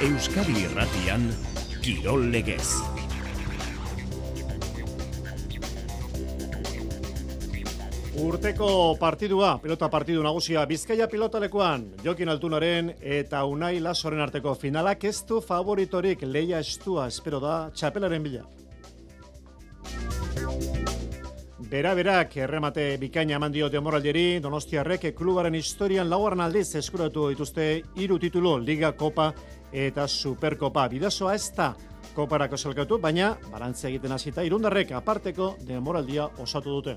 Euskadi Irratian, Kirol Legez. Urteko partidua, pelota partidu nagusia Bizkaia pilotalekuan, Jokin Altunaren eta Unai Lasoren arteko finalak ez du favoritorik, leia estua espero da txapelaren bila. Bera-berak erremate bikaina eman dio denboraldiari, Donostiarrek klubaren historian laugarren aldiz eskuratu dituzte 3 titulu, Liga, Kopa eta Superkopa. Bidasoa ez da Koparako salkatu, baina balantzea egiten hasita Irundarrek aparteko denboraldia osatu dute.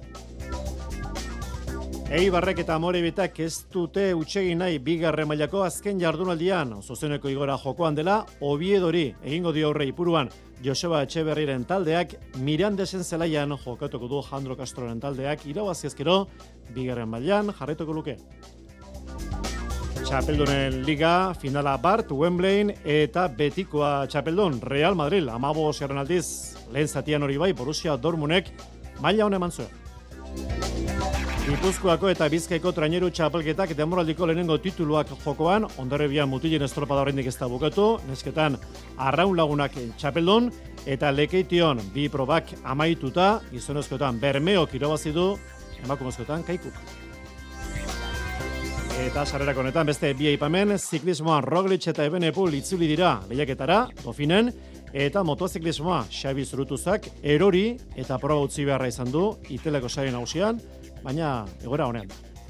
Eibarrek eta Amorebitak ez dute utxegin nahi bigarren mailako azken jardunaldian, zuzeneko igora jokoan dela, Oviedori egingo dio aurre Ipuruan. Joseba Etxeberriren taldeak Mirandesen zelaian jokatuko du Jandro Castroren taldeak irabazi ezkero bigarren mailan jarraituko luke. Txapeldunen Liga, finala Bart, Wembleyn eta betikoa txapeldun Real Madrid, 15. aldiz, lehen zatian hori bai, Borussia Dortmundek maila hone eman zuen. Gipuzkoako eta Bizkaiko traineru txapelketak denboraldiko lehenengo tituluak jokoan, Hondarribian mutilen estropada oraindik ez da bukatu, nesketan Arraun Lagunak txapeldun, eta Lekeition bi probak amaituta, gizonezkoetan Bermeok irabazi du, emakumezkoetan Kaikuk. Eta sarrerako honetan beste bi aipamen, ziklismoan Roglic eta Ebenepul itzuli dira lehiaketara, Dofinen, eta motoziklismoa Xabi Zurutuzak erori eta proba utzi beharra izan du Iteleko sari nagusian, baina egoera honean.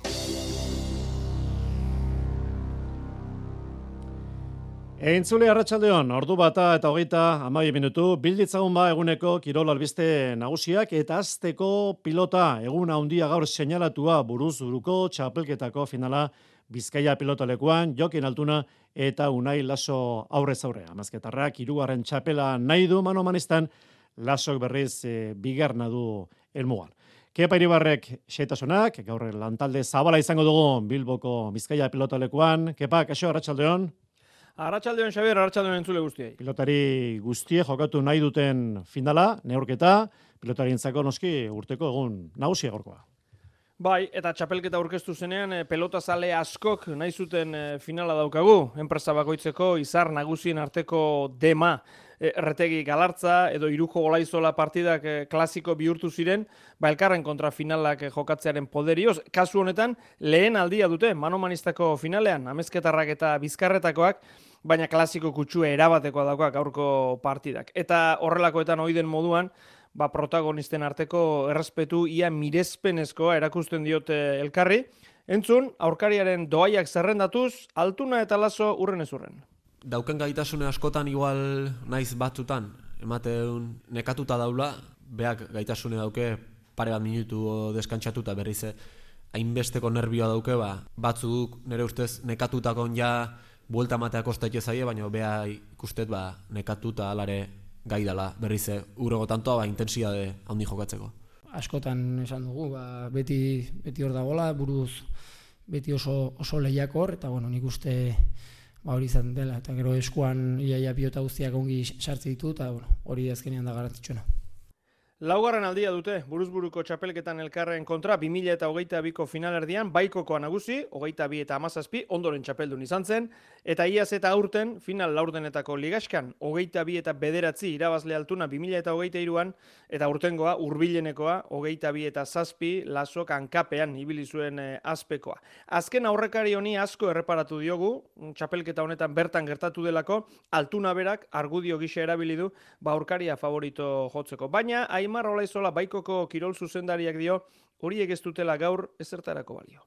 Entzule arratsaldeon, ordu bata eta 30 minutu, bilditzagun ba eguneko kirol albiste nagusiak eta azteko pilota egun handia gaur seinalatua buruz-buruko txapelketako finala Bizkaia pilotalekuan, Jokin Altuna eta Unai Laso aurrez aurre. Amazketarrak 3. txapela nahi du manomanistan, Lasok berriz bigarna du helmugan. Kepa Iribarrek xehetasunak, gaur lantalde zabala izango dugu Bilboko Bizkaia pilotalekuan. Kepa, kaixo, arratsaldeon. Arratsaldeon Xabier, arratsaldeon entzule guztiei. Pilotari guztie jokatu nahi duten finala, neurketa, pilotarientzako noski urteko egun nagusia gaurkoa. Bai, eta txapelketa aurkeztu zenean pelotazale askok nahi zuten finala daukagu. Enpresa bakoitzeko izar nagusien arteko dema. Erretegi Galartza edo Iruko Olaizola partidak klasiko bihurtu ziren, elkarren kontra finalak jokatzearen poderioz. Kasu honetan, lehen aldia dute manomanistako finalean, Amezketarrak eta Bizkarretakoak, baina klasiko kutsue erabatekoa dauka gaurko partidak. Eta horrelakoetan oiden moduan, protagonisten arteko errespetu ia mirezpenezkoa erakusten diote elkarri. Entzun, aurkariaren doaiak zerrendatuz, Altuna eta Laso urren ez urren. Dauken gaitasune askotan igual naiz batzutan, ematen nekatuta daula, beak gaitasune dauke pare bat minutu deskantsatuta berriz hainbesteko nervioa dauke, batzuk nire ustez nekatutakon ja buelta matea kostaitez zaie, baina bea ikustet nekatuta alare gai dela berriz urrego tantoa intensitate handi jokatzeko. Askotan esan dugu, beti hor dagoela, buruz beti oso lehiakor, eta nik uste hori izan dela, eta gero eskuan iaia pilota guztiak ongi sartze ditu, eta hori azkenean da garrantzitsuena. Laugarren aldia dute, buruzburuko txapelketan elkarren kontra, 2022ko finalerdian, Baikokoa nagusi, 22 eta 17, ondoren txapeldun izan zen, eta iaz eta aurten, final laurdenetako ligaskan, 22 eta 9 irabazle Altuna 2023an, eta urtengoa, hurbilenekoa, 22 eta 7, Lasok hankapean ibili zuen azpekoa. Azken aurrekari honi asko erreparatu diogu, txapelketa honetan bertan gertatu delako, Altuna berak argudio gisa erabili du, aurkaria favorito jotzeko. Baina, Aimar Olaizola Baikoko kirol zuzendariak dio, horiek ez dutela gaur ezertarako balio.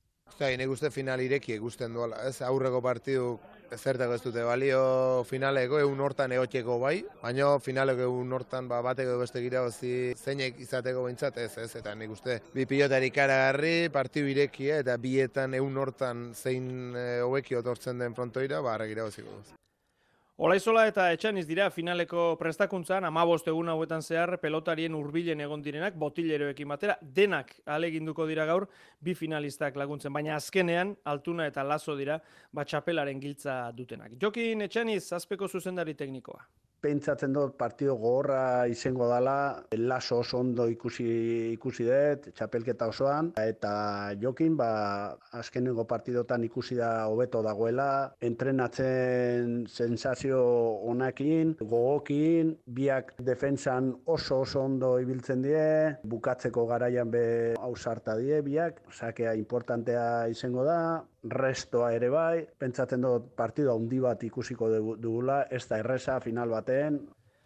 Nik uste final ireki ikusten duela, ez aurreko partidu ezertako ez dute balio finaleko egun hortan egotxeko bai, baina finaleko egun hortan bateko beste irabazi zeinek izateko behintzat ez, eta nik uste bi pilotari karagarri, partidu ireki eta bietan egun hortan zein hobeki otortzen den frontoira, arrek irabaziko duz. Olaizola eta Etxaniz dira finaleko prestakuntzan, 15 egun hauetan zehar pelotarien hurbilen egon direnak, botileroekin batera, denak ahaleginduko dira gaur, bi finalistak laguntzen, baina azkenean Altuna eta Laso dira txapelaren giltza dutenak. Jokin Etxaniz, azpeko zuzendari teknikoa. pentsatzen dut partido gogorra izango dela, Laso oso ondo ikusi dut, txapelketa osoan, eta Jokin, azkenengo partidotan ikusi da hobeto dagoela, entrenatzen sensazio onakin, gogokin, biak defentsan oso ondo ibiltzen die, bukatzeko garaian be ausarta die biak, sakea importantea izango da, restoa ere bai, pentsatzen dut partido handi bat ikusiko dugula, ez da erresa final baten.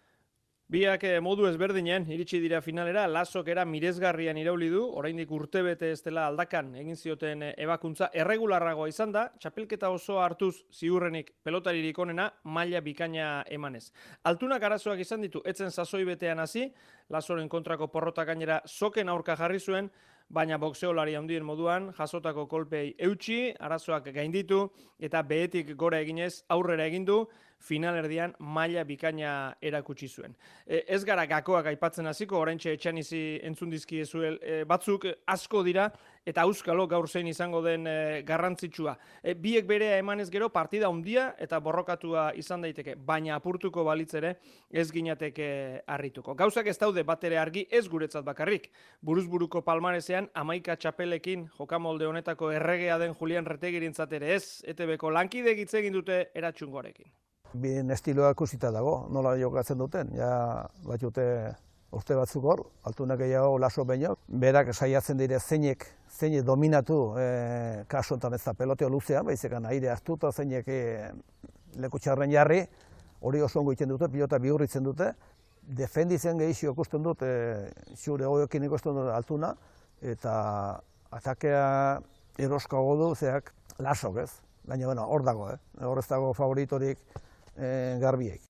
Biak modu ezberdinen iritsi dira finalera, Lasok era miresgarrian irauli du, oraindik urtebete ez dela aldakan egin zioten ebakuntza erregularragoa izan da, txapelketa osoa hartuz ziurrenik pelotaririk onena maila bikaina emanez. Altunak arazoak izan ditu, etzen sasoi betean hasi, Lasoren kontrako porrota gainera soken aurka jarri zuen, baina boxeolari handien moduan jasotako kolpei eutsi, arazoak gainditu eta behetik gora eginez aurrera egin du, finalerdian maila bikaina erakutsi zuen. Ez gara gakoak aipatzen hasiko, oraintxe etxanizi entzun dizkiezuel batzuk asko dira eta auskalo gaur zein izango den garrantzitsua. Biek berea emanez gero partida handia eta borrokatua izan daiteke, baina apurtuko balitz ere ez ginateke harrituko. Gauzak ez daude batere argi ez guretzat bakarrik. Buruzburuko palmaresean 11 txapelekin jokamolde honetako erregea den Julian Retegirentzat ere ez, ETB-ko lankide hitz egin dute Eratxungorekin. Bien estiloa ikusita dago, nola jokatzen duten, ja batute urte batzuk hor, Altunak gehiago Laso baino, berak saiatzen dire zeinek dominatu kasu honetan ez da peloteo luzean, baizekan aire hartu eta zeinek leku txarren jarri, hori oso ongo egiten dute, pilota bihurritzen dute, defenditzen gehizio ikusten dut, xure goiokin ikusten dut Altuna, eta atakea eroskago du, zeak Lasok ez, baina hor dago, hor ez dago favoritorik garbiek.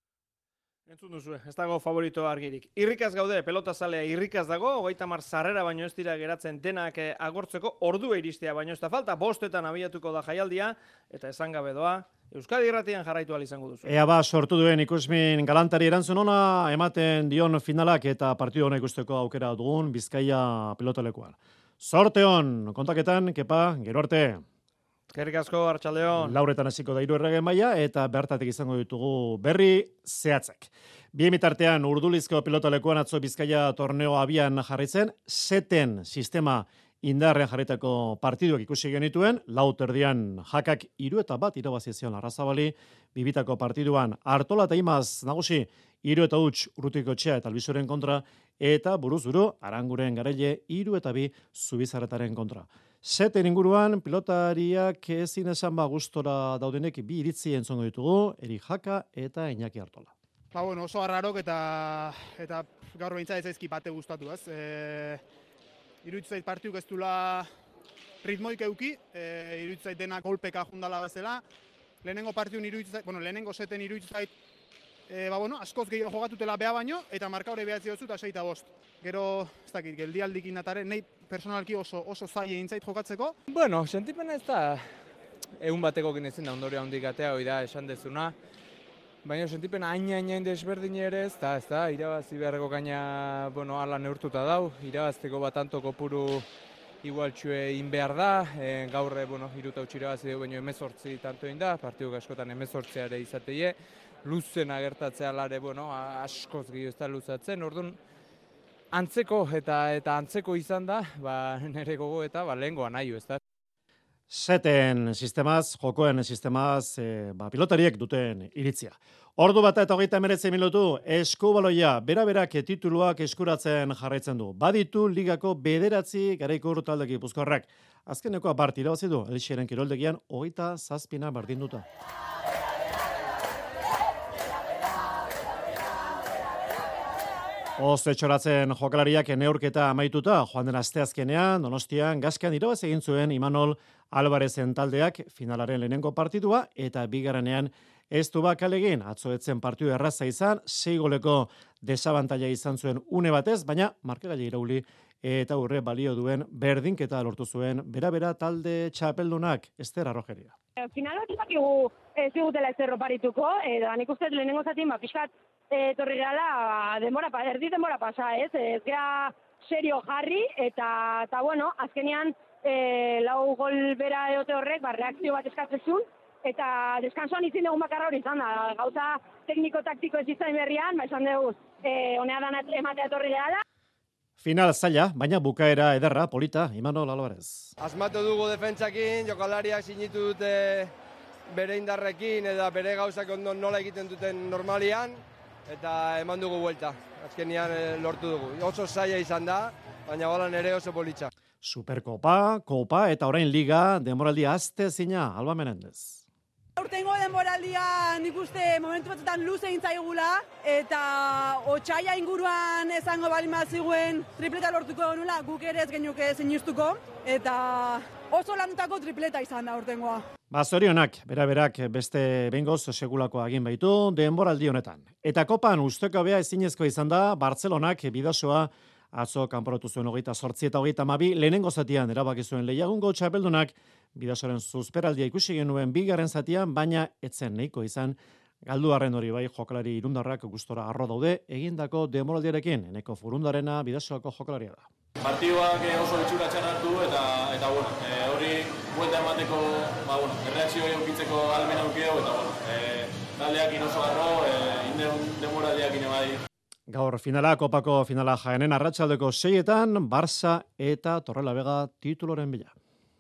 Entzun duzu, ez dago favorito argirik. Irrikaz gaude, pelotazalea irrikaz dago, 30 sarrera baino ez dira geratzen denak agortzeko, ordua iristea baino ez da falta, 5etan abiatuko da jaialdia, eta esan gabe doa, Euskadi Irratian jarraitu ahal izango duzu. Ea sortu duen ikusmin galantari erantzun ona, ematen dion finalak eta partidu hona ikusteko aukera dugun Bizkaia pelotalekuan. Zorte hon, kontaketan, kepa, gero arte. Eskerrik asko, Arratsaldeon. Lauretan hasiko da 3 errege maila eta bertatik izango ditugu berri zehatzak. Bien bitartean Urdulizko pelotalekuan atzo Bizkaia torneo abian jarraitzen, seten sistema indarrean jarritako partiduak ikusi genituen, 4 erdian Jakak 3-1 irabazi zion Larrazabali, bibitako partiduan Artola eta Imaz nagusi 3-1 Urrutikotxea eta Albizoren kontra, eta buruzburu Aranguren Garaile 3-2 Zubizarretaren kontra. Seten inguruan, pilotariak ezin esan gustora daudenek bi iritzi entzongo ditugu, Eri Jaka eta Iñaki Artola. Oso arrarok eta gaur behintzat ez zaizki bate gustatu, ez? Iruditzait partiuk ez dula ritmoik euki, iruditzait denak golpeka jundala bezala. Lehenengo partiun lehenengo seten iruditzait askoz gehiago jogatutela beha baino, eta marka hori behatzi dozu eta 6-5. Gero, ez dakit, geldialdikin atare, nahi personalki oso zaila intzait jokatzeko. Sentipena ez da egun bateko ginezen da ondorio handik atea, hori da esan dezuna. Baina sentipena hain desberdin ere ez da, irabazi beharreko gaina, ala neurtuta dau, irabazteko bat anto kopuru igual txue in behar da, gaur 3 irabazi dugu, baina 18 tanto egin da, partiduk askotan 18 ere izateie, luzen agertatzea lare, askoz gehiago ez da luzatzen, orduan, antzeko eta antzeko izan da, nire gogo eta lehengoa nahi, ez da. Seten sistemaz, jokoen sistemaz, pilotariek duten iritzia. Ordu bat eta 39 minutu, Eskubaloia, bera-berak tituluak eskuratzen jarraitzen du. Baditu ligako 9 garaiko talde Gipuzkoarrak. Azkenekoa bart irabazi du, Elixeren kiroldegian 27 berdinduta. Oze txoratzen jokalariak neurketa amaituta, joan den asteazkenean, Donostian, Gazkan irabazi egin zuen Imanol Alvarezen taldeak finalaren lehenengo partidua, eta bigarrenean ez du bakalegin, atzoetzen partidu erraza izan, 6 goleko desabantaila izan zuen une batez, baina markagaile irauli eta urre balio duen berdinketa lortu zuen bera-bera talde txapeldunak, Ester Arrojeria. Finala tipakigu zigutela ezer oparituko, eta nik uste lehenengo zatin, pixkat, torri gehala erdi denbora pasa, ez gea serio jarri, eta azkenean 4 gol bera eote horrek, reakzio bat eskatzezun, eta deskansoan izin dugun bakarra hori izan da. Gauza tekniko-taktiko ez izan berrian, esan dugu, honea dan ematea etorri gehala. Final zaila, baina bukaera ederra, polita, Imanol Alvarez. Asmatu dugu defentsakin, jokalariak sinitu dute bere indarrekin eta bere gauzak ondo nola egiten duten normalian, eta eman dugu buelta. Azkenian lortu dugu. Oso zaila izan da, baina golan ere oso politxa. Superkopa, Kopa eta orain Liga, denboraldia azte zina, Alba Menendez. Urtengo denboraldia nik uste momentu batzutan luze egin zaigula eta otsaila inguruan esango balin baziguen tripleta lortuko genula, guk ere ez genuke sinistuko eta oso landutako tripleta izan da urtengoa. Zorionak, berak beste bengoz segulako agin baitu denboraldi honetan. Eta Kopan usteko bea ezinezko izan da Bartzelonak Bidasoa atzo kanporatu zuen 28 eta 32, lehenengo zatian erabaki zuen lehiagungo txapeldunak Bidasoaren zuzperaldia ikusi genuen bigarren zatian, baina etzen nahiko izan galduarren hori bai jokalari irundarrak gustora arro daude egindako denboraldiarekin, Eneko Furundarena Bidasoako jokalaria da. Partiduak oso itxura txarratu eta hori buelta emateko, erreakzio eukitzeko almen aukio eta taldeak inoso garro, denboraldiak bai. Gaur finala, Kopako finala Jaenen arratsaldeko 6etan, Barça eta Torrelavega tituloren bila.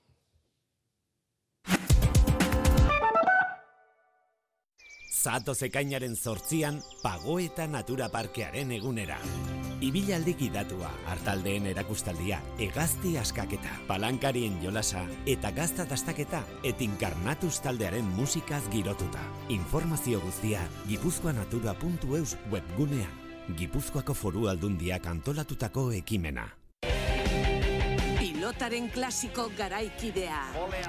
Zatoz ekainaren 8an, Pagoeta Natura Parkearen egunera. Ibilaldi gidatua, hartaldeen erakustaldia, hegazti askaketa, palankarien jolasa eta gazta dastaketa etinkarnatuz taldearen musikaz girotuta. Informazio guztia gipuzkoanatura.eus webgunean. Gipuzkoako Foru Aldundiak antolatutako ekimena. Pilotaren klasiko garaikidea.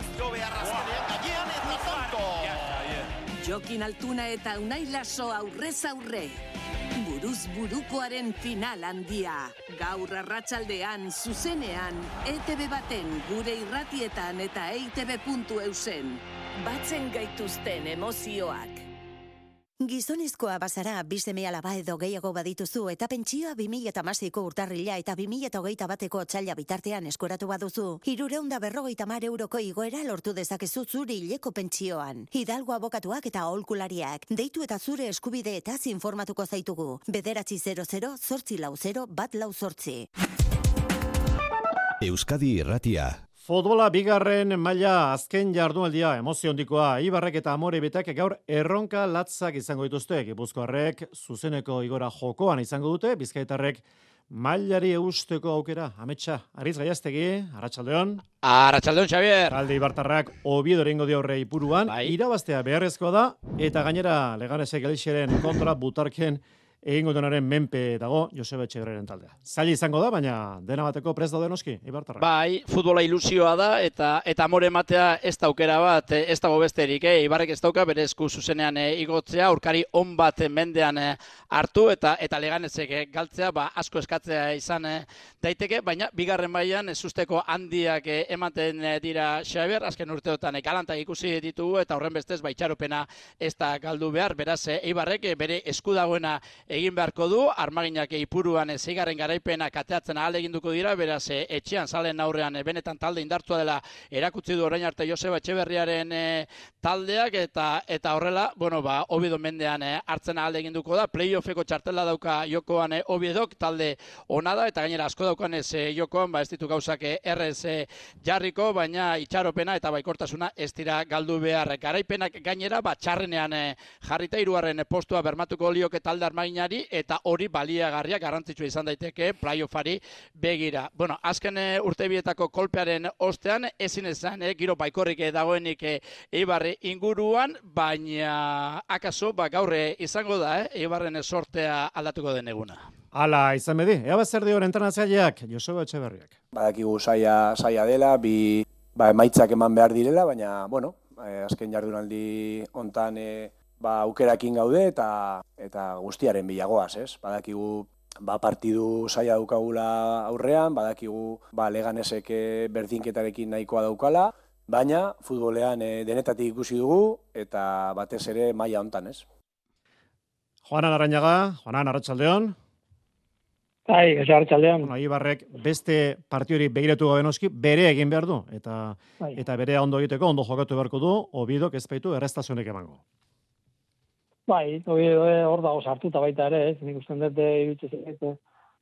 Jokin Altuna eta Unai Laso aurrez aurre. Buruz burukoaren final handia. Gaur arratsaldean zuzenean, ETV baten gure irratietan eta eitb.eusen. Batzen gaituzten emozioak. Gizonezkoa bazara, bizeme alaba edo gehiago badituzu eta pentsioa 2016ko urtarrila eta 2021ko otsaila bitartean eskoratu baduzu, 350 euroko igoera lortu dezakezu zure hileko pentsioan. Hidalgo abokatuak eta aholkulariak, deitu eta zure eskubideetaz informatuko zaitugu. 900-840-148. Euskadi Irratia. Futbola bigarren maila azken jardunaldia emozio handikoa. Ibarrek eta Amore betak gaur erronka latzak izango dituzte. Gipuzkoarrek zuzeneko igora jokoan izango dute. Bizkaitarrek mailari eusteko aukera. Ametsa, Aritz Gaiaztegi, arratsaldeon. Arratsaldeon, Xavier. Talde Ibartarrak Oviedo egingo dio aurre Ipuruan. Irabaztea beharrezkoa da eta gainera Leganesek Elixeren kontra butarken egingo denaren menpe dago Joseba Etxeberriaren taldea. Zaila izango da, baina dena bateko prest daude noski, Ibartarrak. Bai, futbola ilusioa da eta Amore ematea ez da aukera bat, ez dago besterik. Ibarrek ez dauka bere esku zuzenean igotzea, aurkari on bat mendean hartu eta Leganesek galtzea asko eskatzea izan daiteke, baina bigarren mailan ezusteko handiak ematen dira Xabier, azken urteotan galantak ikusi ditugu eta horren bestez itxaropena ez da galdu behar, beraz Ibarrek bere esku dagoena egin beharko du, Armaginak Ipuruan 6. garaipena kateatzen ahaleginduko dira, beraz etxean zalen aurrean benetan talde indartua dela erakutsi du orain arte Joseba Etxeberriaren taldeak eta horrela, Oviedo mendean hartzen ahaleginduko da, playoffeko txartela dauka jokoan Oviedok, talde ona da eta gainera asko daukanez jokoan, ez ditu gauzak errez jarriko, baina itxaropena eta baikortasuna ez dira galdu behar. Garaipenak gainera txarrenean jarrita 3. postua bermatuko lioke talde Armagina eta hori baliagarria garrantzitsua izan daiteke playoffari begira. Azken urtebietako kolpearen ostean ezin esan giro baikorrik dagoenik Eibarre inguruan, baina akaso gaur izango da Eibarren sortea aldatuko den eguna. Hala izan bedi, ea zer dio entrenatzaileak Joseba Etxeberriak. Badakigu saia dela, emaitzak eman behar direla, baina azken jardunaldi hontan aukerakin gaude eta guztiaren bilagoaz, ez? Badakigu partidu saia daukagula aurrean, badakigu Leganesek berdinketarekin nahikoa daukala, baina futbolean denetatik ikusi dugu eta batez ere maila hontan, ez? Juanan Arrañaga, Juanan, arratsaldeon. Bai, arratsaldean. Bueno, Eibarrek beste partiori begiratu gabe noski, bere egin behar du, eta berea ondo egiteko, ondo jokatu beharko du, Oviedok ez baitu errestazionek emango. Bai, hor dago sartuta baita ere, ez? Nik usten dut iruditzen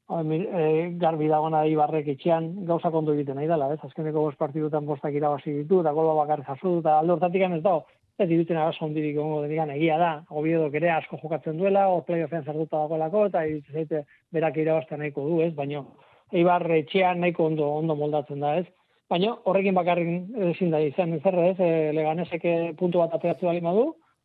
garbi dagoena Eibarrek etxean gauzak ondo egiten nahi dela, ez? Azkeneko 5 partidutan 5 irabazi ditu, eta gola bakarrik jaso du, eta alde hortatik ez dago. Ez dirutzen arazo hondirik egongo denikan egia da. Oviedok ere asko jokatzen duela, playoffean sartuta dagoelako, eta iruditzen zaite berak irabaztea nahiko du, ez? Baina Eibar etxean nahiko ondo moldatzen da, ez? Baina horrekin bakarrik ezin da izan zer, ez? Leganesek puntu bat ateratzen bali badu,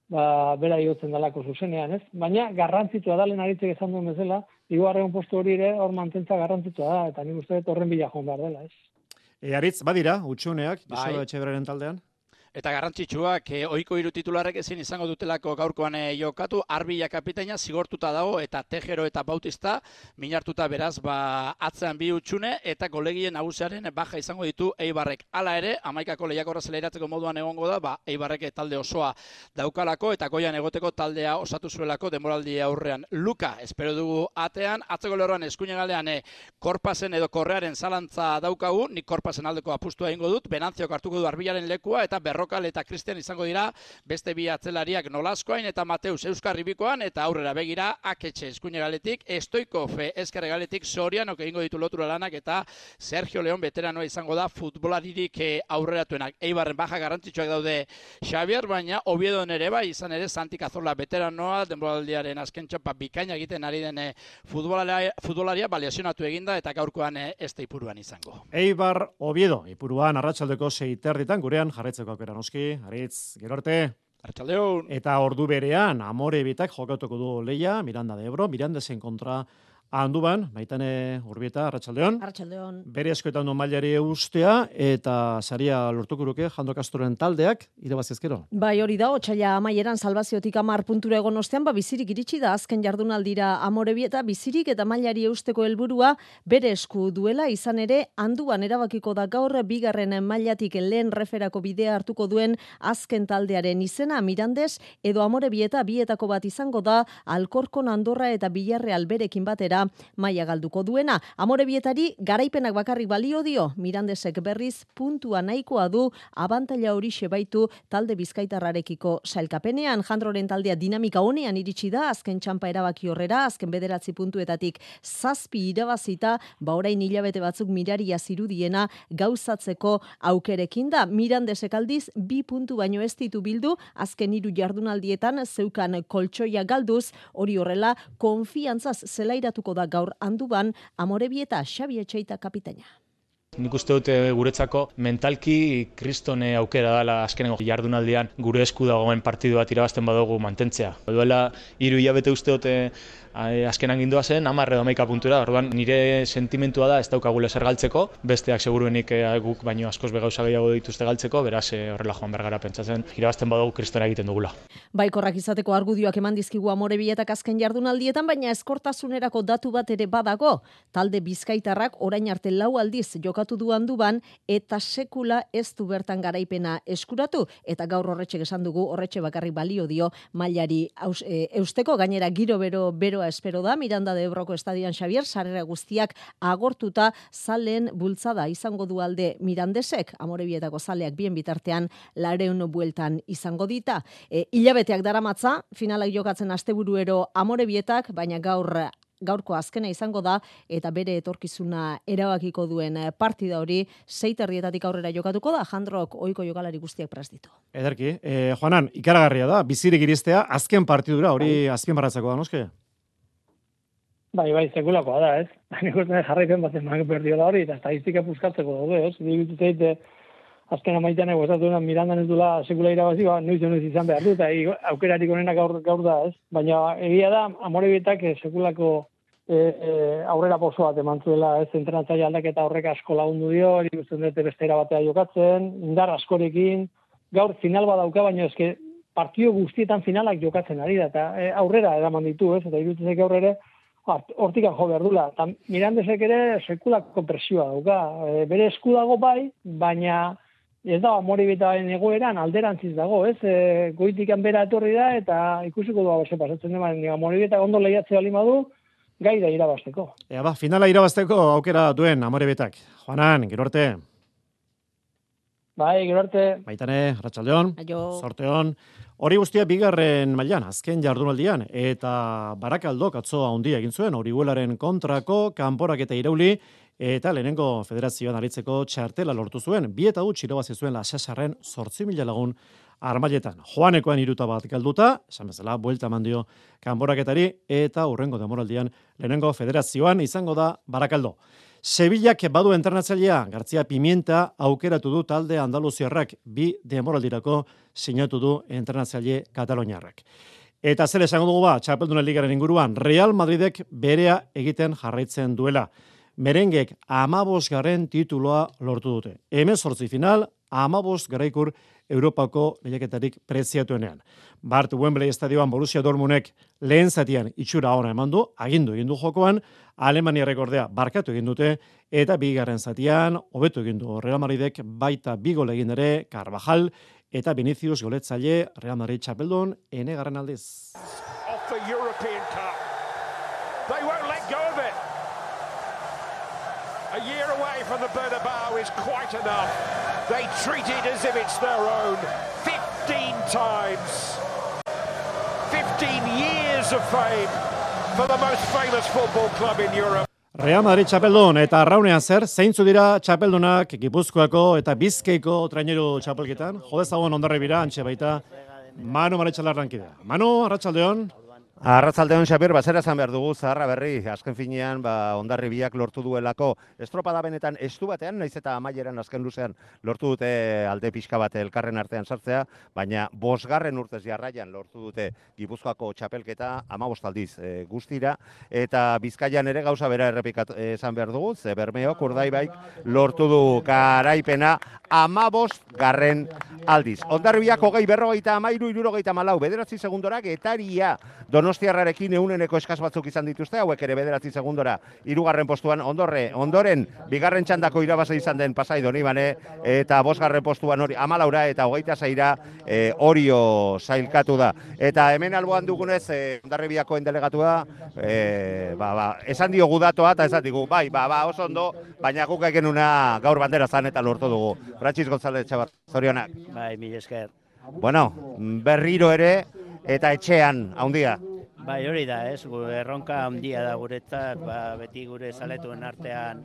bera igotzen dalako zuzenean, ez? Baina garrantzitsua da, lehen aritzek esan duen bezala, 2. postu hori ere hor mantentza garrantzitsua da, eta nik uste dut horren bila joan behar dela, ez? Aritz, badira, utxuneak, Joseba Etxeberaren taldean? Eta garrantzitsuak, ohiko 3 titularrek ezin izango dutelako gaurkoan jokatu, Arbilla kapitaina zigortuta dago eta Tejero eta Bautista minartuta beraz atzean bi utxune eta golegien nagusiaren baja izango ditu Eibarrek. Hala ere, 11ko lehiakorra zelairatzeko moduan egongo da, Eibarrek talde osoa daukalako eta goian egoteko taldea osatu zuelako denboraldi aurrean. Luka, espero dugu atean, atzeko lerroan eskuinegalean Korpasen edo Korrearen zalantza daukagu, nik Korpasen aldeko apustua egingo dut, Benantziok hartuko du Arbillaren lekua eta Berrokal eta Cristian izango dira beste bi atzelariak Nolaskoain eta Mateus Euskarribikoan eta aurrera begira Aketxe eskuinegaletik, Stoikov ezkerregaletik Sorianok egingo ditu lotura lanak eta Sergio León veteranoa izango da futbolaririk aurreratuenak. Eibarren baja garrantzitsuak daude Xavier, baina Oviedon ere bai, izan ere Santi Cazorla veteranoa denboraldiaren azken txapa bikaina egiten ari den futbolaria lesionatu eginda eta gaurkoan ez da Ipuruan izango. Eibar Oviedo, Ipuruan arratsaldeko 6:30 gurean jarraitzeko aukera noski, Aritz, gero arte. Arratsaldeon. Eta ordu berean Amorebitak jokatuko du leia, Miranda de Ebro, Mirandesen kontra Anduban, Maitane Urbieta, arratsaldeon. Arratsaldeon. Bere askoetan du mailari eustea eta saria lortukuruke Jando Castoren taldeak irabazi ezkero. Bai, hori da, otsaila amaieran salbaziotik 10 puntura egon ostean, bizirik iritsi da azken jardunaldira Amorebieta, bizirik eta mailari eusteko helburua bere esku duela, izan ere Anduban erabakiko da gaur 2. mailatik lehen referako bidea hartuko duen azken taldearen izena, Mirandes edo Amorebieta bietako bat izango da, Alcorcon, Andorra eta Villarreal berekin batera maila galduko duena. Amorebietari garaipenak bakarrik balio dio, Mirandesek berriz puntua nahikoa du, abantaila hori baitu talde bizkaitarrarekiko sailkapenean. Jandroren taldea dinamika honean iritsi da, azken txampa erabaki horrera, azken 9 puntuetatik 7 irabazita, orain hilabete batzuk miraria zirudiena gauzatzeko aukerekin da. Mirandesek aldiz 2 puntu baino ez ditu bildu, azken 3 jardunaldietan zeukan koltsoia galduz, hori horrela konfiantzaz zelairatuko da gaur Anduban Amorebieta Xabi Etxeita kapitaina. Nik uste dute guretzako mentalki kristone aukera dela azkenengo jardunaldian gure esku dagoen partidu bat irabazten badugu mantentzea. Duela 3 hilabete uste dute azkenan gindua zen, 10 edo 11 puntura, orduan nire sentimentua da ez daukagule zer galtzeko, besteak seguruenik guk baino askoz begauza gehiago dituzte galtzeko, beraz horrela joan bergara pentsatzen, irabazten badugu kristona egiten dugula. Baikorrak izateko argudioak eman dizkigu Amorebietak azken jardunaldietan, baina eskortasunerako datu bat ere badago. Talde bizkaitarrak orain arte 4 aldiz jokatu du Anduban eta sekula ez du bertan garaipena eskuratu, eta gaur Horretxek esan dugu, Horretxe bakarrik balio dio mailari eusteko, gainera giro beroa espero da, Miranda de Ebroko estadion Xavier, sarrera guztiak agortuta, zaleen bultzada izango du alde Mirandesek, Amorebietako zaleak bien bitartean 400 bueltan izango dita. Hilabeteak daramatza, finalak jokatzen asteburuero Amorebietak, baina gaurko azkena izango da, eta bere etorkizuna erabakiko duen partida hori 6:30 aurrera jokatuko da, Jandrok ohiko jokalari guztiak prest ditu. Ederki, Juanan, ikaragarria da, bizirik iristea, azken partidura, hori azpimarratzeko da, noske? Bai, sekulakoa da, ez? Nik uste jarraipen bat eman berdio da hori, eta estadistika puskatzeko daude, ez? Dibitu zeite, azken amaitean egozatuena Mirandan ez dula sekula irabazi, noiz izan behar du, eta aukerarik onenak gaur da, ez? Baina egia da, Amorebietak sekulako aurrera poso bat eman zuela, ez? Entrenatzaile aldaketa horrek asko lagundu dio, ikusten dute beste batea jokatzen, indar askorekin, gaur final bat dauka, baina eske partio guztietan finalak jokatzen ari da, eta aurrera eraman ditu, ez? Eta iruditzen zeke aurrera, hortikan jo behar dula. Mirandesek ere sekulako presioa dauka. Bere esku dago bai, baina ez da Amorebietaren egoeran alderantziz dago, ez? Goitikan bera etorri da eta ikusiko du abese pasatzen den, Amorebietak ondo lehiatze bali badu, gai da irabazteko. Finala irabazteko aukera duen Amorebiek. Juanan, gero arte. Bai, gero arte. Baitane, arratsaldeon, sorteon. Hori guztia bigarren mailan, azken jardunaldian, eta Barakaldok atzo handia egin zuen, Orihuelaren kontrako kanporaketa irauli, eta lehenengo federazioan aritzeko txartela lortu zuen, 2-1 irabazi zuen Lasasarren 8.000 lagun armailetan. Joanekoan 3 galduta, esan bezala, buelta eman dio kanporaketari, eta hurrengo demoraldian lehenengo federazioan izango da Barakaldo. Sevillak badu entrenatzailea, Gartzia Pimienta aukeratu du talde andaluziarrak 2 demoraldirako sinatu du entrenatzaile kataloniarrak. Eta zer esango dugu Txapeldunen ligaren inguruan, Real Madridek berea egiten jarraitzen duela. Merengek 15. tituloa lortu dute. 18 final, 15 garaikur Europako lehiaketarik preziatuenean. Bart Wembley estadioan Borussia Dortmundek lehen zatian itxura ona eman du, agindu egin du jokoan, Alemaniarrek ordea barkatu egin dute, eta bigarren zatian hobetu egin du Real Madridek baita 2 gol egin ere Carvajal eta Vinicius goletzaile Real Madrid txapeldun enegarren aldiz. Off the European Cup. They won't let go of it. A year away from the Bernabeu is quite enough. They treat it as if it's their own 15 times. 15 years of fame for the most famous football club in Europe. Real Madrid txapeldun eta arraunean zer, zeintzu dira txapeldunak Gipuzkoako eta Bizkaiko traineru txapelketan. Jodezagon Hondarribira, antxe baita Manu Maretxalarrankidea. Manu, arratsaldeon. Arratsaldeon Xabier, zera esan behar dugu zaharra berri, azken finean Hondarribiak lortu duelako estropada benetan estu batean, naiz eta amaieran azken luzean lortu dute alde pixka bat elkarren artean sartzea, baina 5. urtez jarraian lortu dute Gipuzkoako txapelketa 15 aldiz guztira, eta Bizkaian ere gauza bera errepikat esan behar dugu, ze Bermeok Urdaibaik lortu du garaipena 15. aldiz. Hondarribiak 20-43-74, 9 segundora Getaria Donostiarrarekin euneneko eskas batzuk izan dituzte, hauek ere 9 segundora 3. postuan ondoren 2. txandako irabaza izan den Pasai Donibane, eta 5. postuan hori 14 eta 26 Orio sailkatu da. Eta hemen alboan dugunez Hondarribiakoen delegatua esan diogu datoa eta esan digu, oso ondo, baina guk genuna gaur bandera zan eta lortu dugu. Francis González Txabar, zorionak. Bai, mila esker. Bueno, berriro ere eta etxean handia. Bai, hori da, ez, erronka handia da guretzat, beti gure zaletuen artean,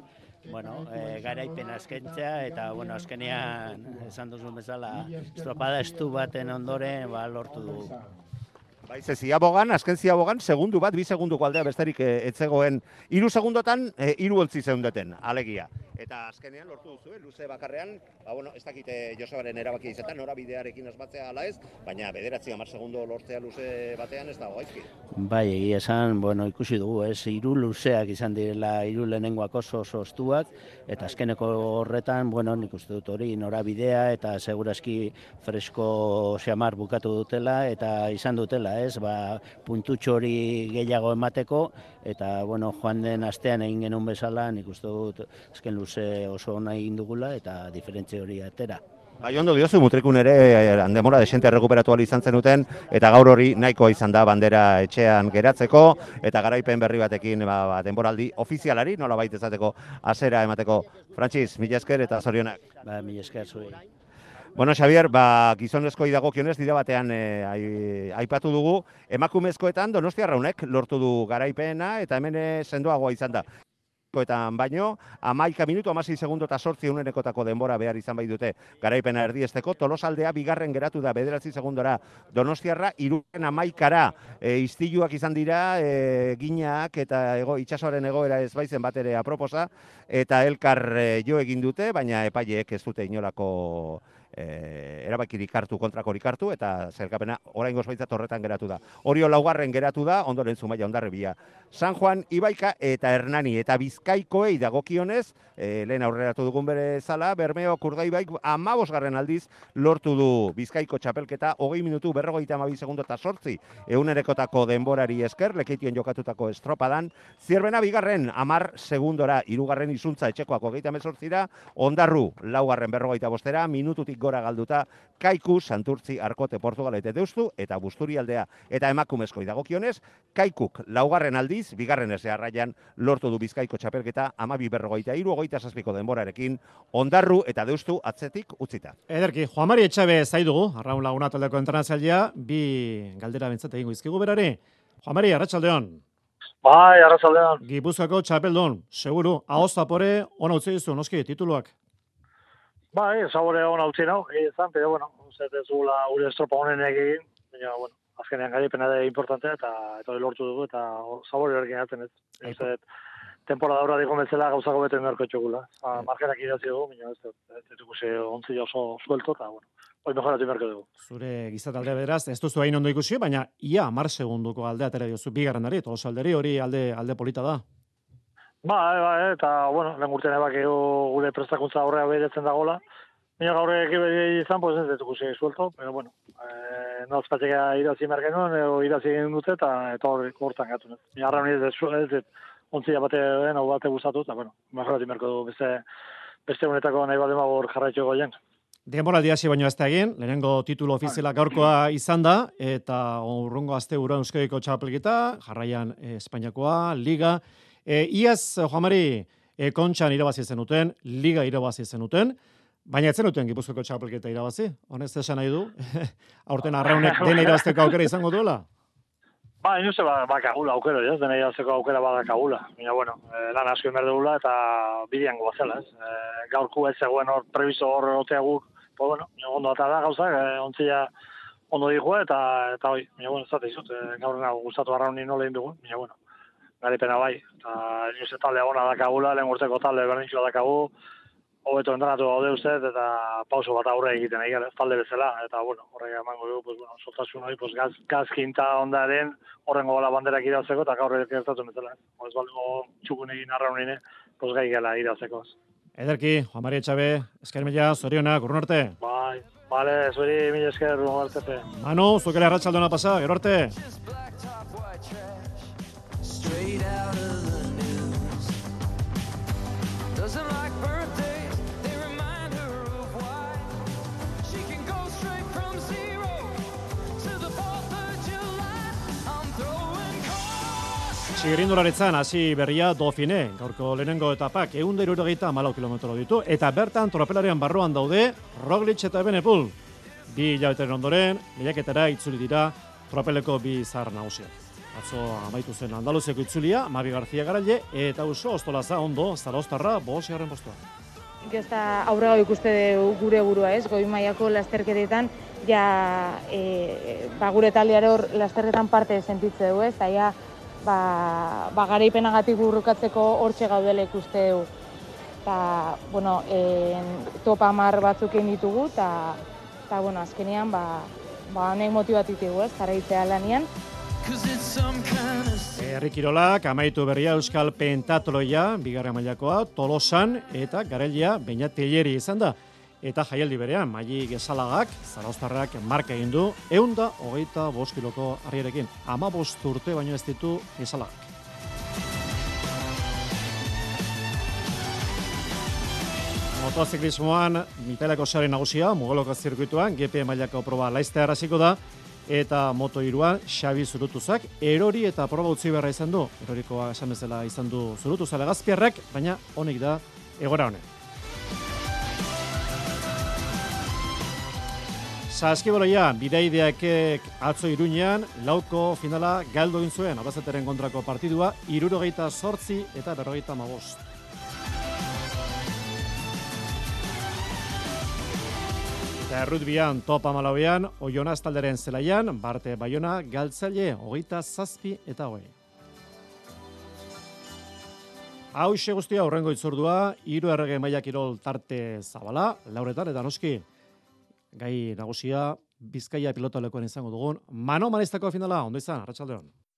garaipen azkentzea, eta, azkenean, esan duzun bezala, estropada estu baten ondoren, lortu dugu. Bai, ziabogan, azken ziabogan, segundu bat, 2 segunduko aldea besterik etzegoen, 3 segundotan, 3 holtzi zeundeten, alegia. Eta azkenean lortu duzu, luze bakarrean, ez dakite Josebaren erabakia izaten, norabidearekin asmatzea ala ez, baina 9-10 segundo lortzea luze batean ez dago gaizki. Bai, egia esan, ikusi dugu, 3 luzeak izan direla, 3 lehenengoak oso estuak, eta azkeneko horretan, nik uste dut hori norabidea, eta segurazki fresko xamar bukatu dutela, eta izan dutela, puntutxo hori gehiago emateko, eta joan den astean egin genuen bezala, nik uste dut azken luze oso ona egin dugula eta diferentzia hori atera. Bai, ondo diozu, Mutrikun ere denbora desente errekuperatu ahal izan zenuten, eta gaur hori nahikoa izan da bandera etxean geratzeko, eta garaipen berri batekin denboraldi ofizialari, nola baita ezateko azera emateko. Francis, mila esker eta zorionak. Ba, mila esker zui. Bueno, Xabier, gizonezkoi dagokionez dira batean aipatu dugu, emakumezkoetan Donostiarraunek lortu du garaipena, eta hemen sendoagoa izan da. Baino, 11 minutu, 16 segundo eta 8 unenekotako denbora behar izan bai dute garaipena erdiesteko. Tolosaldea 2. geratu da 9 segundora Donostiarra, 3. 11-ra istiluak izan dira, ginak eta itsasoaren egoera ez baizen bat ere aproposa, eta elkar jo egin dute, baina epaileek ez dute inolako erabakirik hartu, kontrakorik hartu, eta zerkapena oraingoz baitzat horretan geratu da. Orio 4. geratu da, ondoren Zumaia Hondarribia. San Juan, Ibaika eta Hernani, eta Bizkaikoei dagokionez, lehen aurreratu dugun bere zala, Bermeok Urdaibaik 15. aldiz lortu du Bizkaiko txapelketa, 20 minutu, 52 segundo eta 8 eunerekotako denborari esker, Lekeition jokatutako estropadan, Zierbena 2. 10 segundora, 3. izuntza etxekoak 28-ra, Ondarru 4. 45-ra, minututik gora galduta, Kaiku, Santurtzi, Arkote, Portugalete Deustu eta Busturialdea. Eta emakumezkoi dagokionez, Kaikuk laugarren aldiz, bigarren ez jarraian lortu du Bizkaiko txapelketa 12:23-27 denborarekin, Ondarru eta Deustu atzetik utzita. Ederki, Juan Mari Etxabe zaidugu, Arraun Laguna taldeko entrenatzailea, bi galdera bentzat egingo izkigu berari. Juan Mari, arratsaldeon. Bai, arratsaldeon. Gipuzkoako txapeldun, seguru, ahoz zapore, ona utzi dizu, noski, tituluak. Bai, sabore ona utzi nau, izan, pero bueno, ez gula gure estropa honen egin, baina, bueno, azkenean garipena da importantea, eta lortu dugu, eta sabore horrekin gaten ez. Ez, temporada horra digo metzela gauzako beten beharko txokula. Markerak idatzi dugu, baina ez ikusi ontzi oso suelto, eta, bueno, hoi mejoratu beharko dugu. Zure gizatalde beraz, ez duzu hain ondo ikusi, baina ia 10 segunduko aldea atera diozu bigarrenari, tolosalderi hori alde polita da. Bai, eta, bueno, lehen urtean ebakigu gure prestakuntza horrea beretzen dagoela. Baina gaur izan, pues ez dut ikusi suelto, pero bueno, nozpatzeka irazi merkenuen, irazi egin dute, eta hortan gatu. Arra honi ez dut ontzia bate gustatu, eta, bueno, mejoratu merko du beste honetako nahi bat demagor jarraitxo goien. Denboraldi hasi baino ez da egin, lehenengo titulu ofiziala gaurkoa izan da, eta urrungo aste ura Euskadiko txapelketa, jarraian Espainiakoa, Liga. Iaz, Juan Mari, kontxan irabazi zenuten, Liga irabazi zenuten, baina ez zenuten Gipuzkoako txapelketa irabazi. Honez esan nahi du, aurten Arraunek dena irabazteko aukera izango duela? Ba, inuze bakagula aukera, ez, dena irabazteko aukera bakagula. Baina, bueno, lan asko emer dugula eta bidean gobazela, ez. Gaurku ez zegoen hor prebiso hor otea guk, bueno, ondo eta da gauzak, ontzia ondo digua eta hoi, bueno, ez dut, gaur nago gustatu Arraunin nola egin dugu, bueno, garipena bai, eta inoiz talde ona dakagula, lehen urteko talde berdintxua dakagu, hobeto entrenatu gaude ustez, eta pauso bat aurre egiten egin, talde bezala, eta bueno, horrek emango dugu, pues, bueno, soltasun hori, pues, gazkinta ondaren, horrengo gala banderak irazeko, eta gaur gertatu bezala. Ez baldugu txukun egin Arraunine, pues, gai gala irazeko. Ederki, Juan Mari Etxabe, esker mila, zorionak, urrun arte. Bai, bale, zuri mila esker, urrun arte. Manu, zukera arratsaldona pasa, gero arte. Straight out of the news. Doesn't like birthdays, they remind her of why. She can go straight from 0 to the 4th of July. I'm throwing caution. Txirrindularitzan hasi berria Dofine, gaurko lehenengo etapak 174 kilometro ditu, eta bertan tropelarian barruan daude Roglic eta Benepul. 2 hilabeteren ondoren, lehiaketara itzuli dira tropeleko bi zahar nagusiak. Atzo amaitu zen Andaluzeko itzulia, Mabi García Garaile, eta Uso Ostolaza ondo, Zarauztarra, 5. postuan. Gesta aurrego ikuste gure burua, ez? Goi mailako lasterketetan ja gure taldeare hor lasterketan parte sentitze du, ez? Eta garaipenagatik burrukatzeko hortxe gaudela ikuste du. Ta bueno, top 10 batzuk egin ditugu ta bueno, azkenean honek motibatu digu, ez? Jarraitzea lanean. Herri kirolak amaitu berria Euskal Pentatloia, bigarren mailakoa, Tolosan eta Garailea Beñatelleri izan da. Eta jaialdi berean, Maili Gezalagak, Zarauztarrak marka egin du, 125 kiloko harriarekin. 15 urte baino ez ditu Gezalagak. Motoziklismoan, Mitelako sare nagusia, Mugoloko zirkuituan, GP mailako proba laiztea hasiko da, eta Moto3an Xabi Zurutuzak erori eta proba utzi beharra izan du. Erorikoa esan bezala izan du Zurutuzale Gazpiarrak, baina honek da egora honen. Saskibaloia, bidaideakek atzo Iruñean, lauko finala galdu egin zuen, Albaceteren kontrako partidua, 78 eta 55. Eta errutbian top 14an, Oiona talderen zelaian, Barte Baiona galtzaile 27 eta 20. Hauxe guztia aurrengo itzordua, 3 errege maila kirol tarte zabala, lauretan eta noski, gai nagusia Bizkaia pilotalekuan izango dugun, Mano Manistako finala, ondo izan, arratsaldeon.